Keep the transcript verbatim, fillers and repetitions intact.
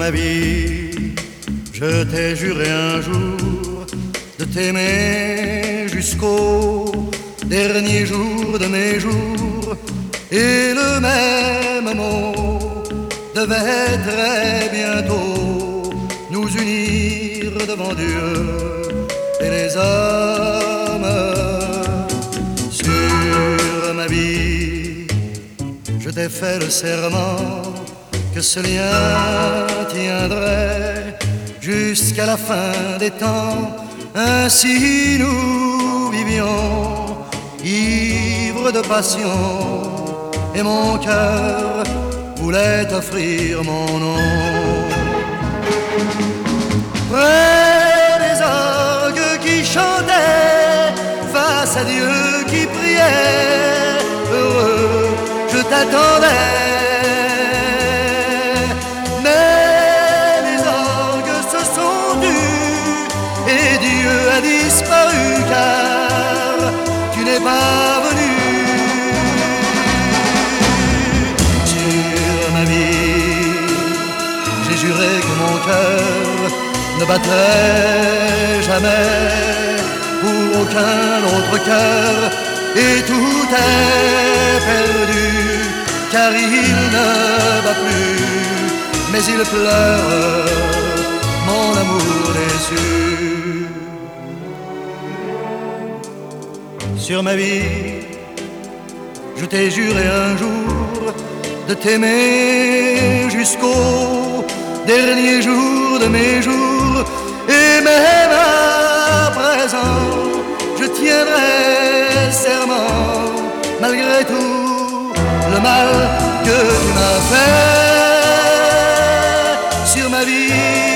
ma vie, je t'ai juré un jour de t'aimer jusqu'au dernier jour de mes jours. Et le même mot devait très bientôt nous unir devant Dieu et les hommes. Sur ma vie, je t'ai fait le serment que ce lien tiendrait jusqu'à la fin des temps. Ainsi nous vivions, ivres de passion, et mon cœur voulait t'offrir mon nom. Près des orgues qui chantaient, face à Dieu qui priait, heureux, je t'attendais. Mais les orgues se sont tus et Dieu a disparu, car tu n'es pas venu. J'ai juré que mon cœur ne battrait jamais pour aucun autre cœur, et tout est perdu, car il ne bat plus, mais il pleure mon amour déçu. Sur ma vie, je t'ai juré un jour de t'aimer jusqu'au dernier jour de mes jours, et même à présent je tiendrai serment, malgré tout le mal que tu m'as fait. Sur ma vie,